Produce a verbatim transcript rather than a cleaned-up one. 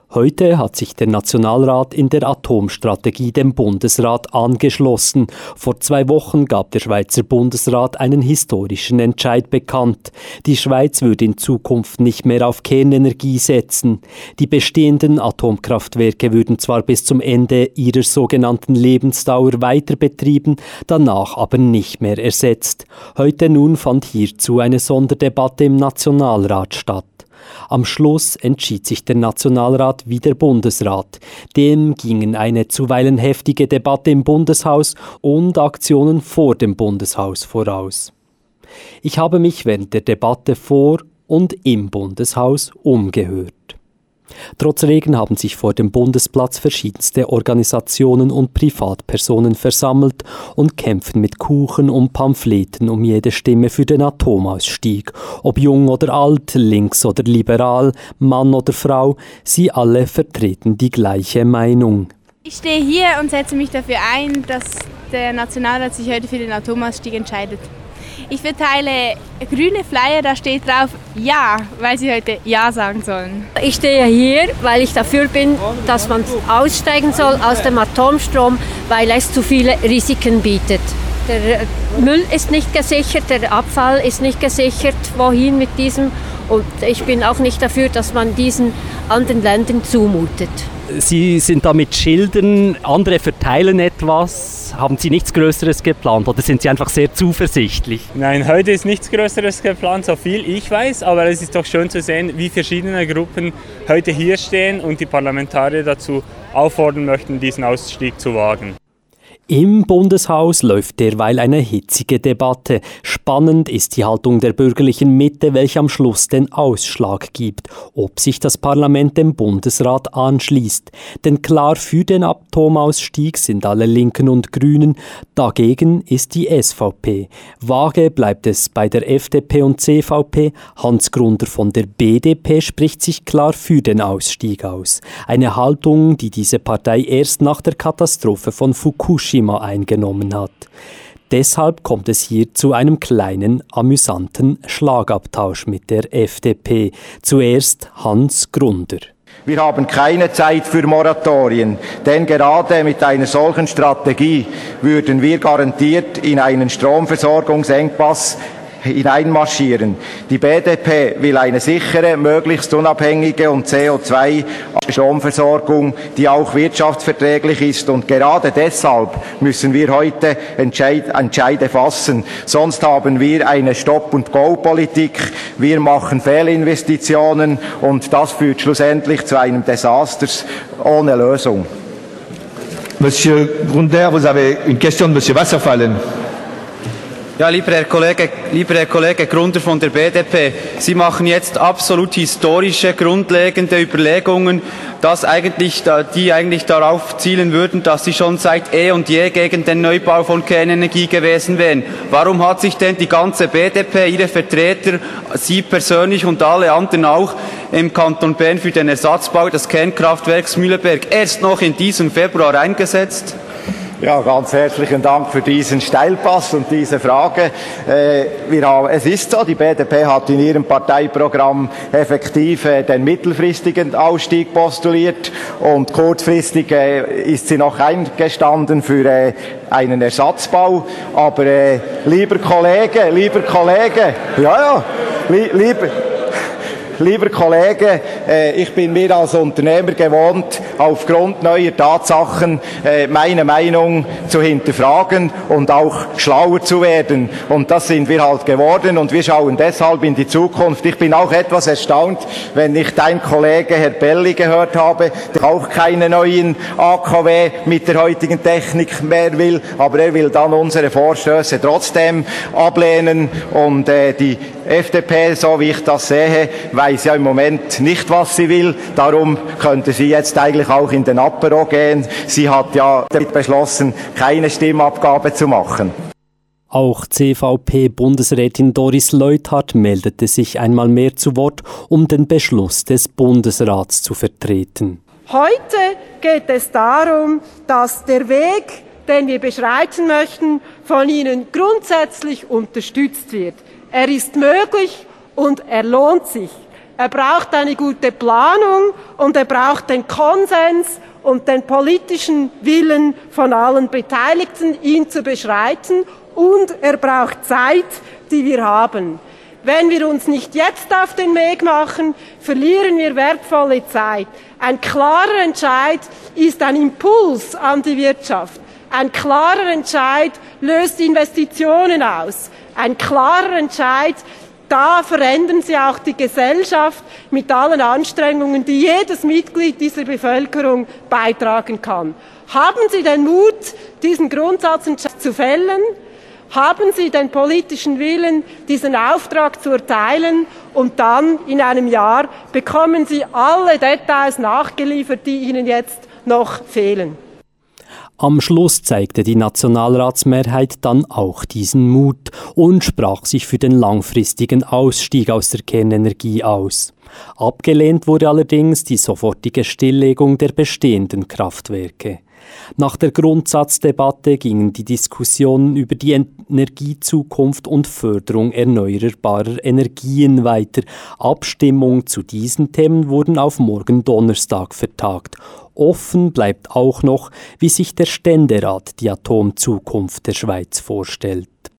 Heute hat sich der Nationalrat in der Atomstrategie dem Bundesrat angeschlossen. Vor zwei Wochen gab der Schweizer Bundesrat einen historischen Entscheid bekannt. Die Schweiz würde in Zukunft nicht mehr auf Kernenergie setzen. Die bestehenden Atomkraftwerke würden zwar bis zum Ende ihrer sogenannten Lebensdauer weiter betrieben, danach aber nicht mehr ersetzt. Heute nun fand hierzu eine Sonderdebatte im Nationalrat statt. Am Schluss entschied sich der Nationalrat wie der Bundesrat. Dem gingen eine zuweilen heftige Debatte im Bundeshaus und Aktionen vor dem Bundeshaus voraus. Ich habe mich während der Debatte vor und im Bundeshaus umgehört. Trotz Regen haben sich vor dem Bundesplatz verschiedenste Organisationen und Privatpersonen versammelt und kämpfen mit Kuchen und Pamphleten um jede Stimme für den Atomausstieg. Ob jung oder alt, links oder liberal, Mann oder Frau, sie alle vertreten die gleiche Meinung. Ich stehe hier und setze mich dafür ein, dass der Nationalrat sich heute für den Atomausstieg entscheidet. Ich verteile grüne Flyer, da steht drauf Ja, weil sie heute Ja sagen sollen. Ich stehe hier, weil ich dafür bin, dass man aussteigen soll aus dem Atomstrom, weil es zu viele Risiken bietet. Der Müll ist nicht gesichert, der Abfall ist nicht gesichert. Wohin mit diesem? Und ich bin auch nicht dafür, dass man diesen anderen Ländern zumutet. Sie sind da mit Schildern, andere verteilen etwas. Haben Sie nichts Größeres geplant oder sind Sie einfach sehr zuversichtlich? Nein, heute ist nichts Größeres geplant, so viel ich weiß. Aber es ist doch schön zu sehen, wie verschiedene Gruppen heute hier stehen und die Parlamentarier dazu auffordern möchten, diesen Ausstieg zu wagen. Im Bundeshaus läuft derweil eine hitzige Debatte. Spannend ist die Haltung der bürgerlichen Mitte, welche am Schluss den Ausschlag gibt, ob sich das Parlament dem Bundesrat anschließt. Denn klar für den Atomausstieg sind alle Linken und Grünen, dagegen ist die S V P. Vage bleibt es bei der F D P und C V P. Hans Grunder von der B D P spricht sich klar für den Ausstieg aus. Eine Haltung, die diese Partei erst nach der Katastrophe von Fukushima eingenommen hat. Deshalb kommt es hier zu einem kleinen, amüsanten Schlagabtausch mit der F D P. Zuerst Hans Grunder. Wir haben keine Zeit für Moratorien, denn gerade mit einer solchen Strategie würden wir garantiert in einen Stromversorgungsengpass hineinmarschieren. Die B D P will eine sichere, möglichst unabhängige und C O zwei Stromversorgung, die auch wirtschaftsverträglich ist. Und gerade deshalb müssen wir heute Entscheid, Entscheide fassen. Sonst haben wir eine Stop-and-Go-Politik. Wir machen Fehlinvestitionen und das führt schlussendlich zu einem Desaster ohne Lösung. Monsieur Grunder, vous avez une question de Monsieur Wasserfallen. Ja, lieber Herr Kollege, lieber Herr Kollege Grunder von der B D P, Sie machen jetzt absolut historische, grundlegende Überlegungen, dass eigentlich, die eigentlich darauf zielen würden, dass Sie schon seit eh und je gegen den Neubau von Kernenergie gewesen wären. Warum hat sich denn die ganze B D P, Ihre Vertreter, Sie persönlich und alle anderen auch im Kanton Bern für den Ersatzbau des Kernkraftwerks Mühleberg erst noch in diesem Februar eingesetzt? Ja, ganz herzlichen Dank für diesen Steilpass und diese Frage. Äh, wir haben, es ist so, die B D P hat in ihrem Parteiprogramm effektiv äh, den mittelfristigen Ausstieg postuliert und kurzfristig äh, ist sie noch eingestanden für äh, einen Ersatzbau. Aber äh, lieber Kollege, lieber Kollege, ja, ja, li lieber... Lieber Kollege, äh, ich bin mir als Unternehmer gewohnt, aufgrund neuer Tatsachen äh, meine Meinung zu hinterfragen und auch schlauer zu werden. Und das sind wir halt geworden und wir schauen deshalb in die Zukunft. Ich bin auch etwas erstaunt, wenn ich dein Kollege Herr Belli gehört habe, der auch keine neuen A K W mit der heutigen Technik mehr will, aber er will dann unsere Vorstöße trotzdem ablehnen und äh, die F D P, so wie ich das sehe, weiß ja im Moment nicht, was sie will. Darum könnte sie jetzt eigentlich auch in den Apero gehen. Sie hat ja beschlossen, keine Stimmabgabe zu machen. Auch C V P-Bundesrätin Doris Leuthard meldete sich einmal mehr zu Wort, um den Beschluss des Bundesrats zu vertreten. Heute geht es darum, dass der Weg, den wir beschreiten möchten, von Ihnen grundsätzlich unterstützt wird. Er ist möglich und er lohnt sich. Er braucht eine gute Planung und er braucht den Konsens und den politischen Willen von allen Beteiligten, ihn zu beschreiten. Und er braucht Zeit, die wir haben. Wenn wir uns nicht jetzt auf den Weg machen, verlieren wir wertvolle Zeit. Ein klarer Entscheid ist ein Impuls an die Wirtschaft. Ein klarer Entscheid löst Investitionen aus. Ein klarer Entscheid, da verändern Sie auch die Gesellschaft mit allen Anstrengungen, die jedes Mitglied dieser Bevölkerung beitragen kann. Haben Sie den Mut, diesen Grundsatzentscheid zu fällen? Haben Sie den politischen Willen, diesen Auftrag zu erteilen, und dann in einem Jahr bekommen Sie alle Details nachgeliefert, die Ihnen jetzt noch fehlen. Am Schluss zeigte die Nationalratsmehrheit dann auch diesen Mut und sprach sich für den langfristigen Ausstieg aus der Kernenergie aus. Abgelehnt wurde allerdings die sofortige Stilllegung der bestehenden Kraftwerke. Nach der Grundsatzdebatte gingen die Diskussionen über die Energiezukunft und Förderung erneuerbarer Energien weiter. Abstimmungen zu diesen Themen wurden auf morgen Donnerstag vertagt. Offen bleibt auch noch, wie sich der Ständerat die Atomzukunft der Schweiz vorstellt.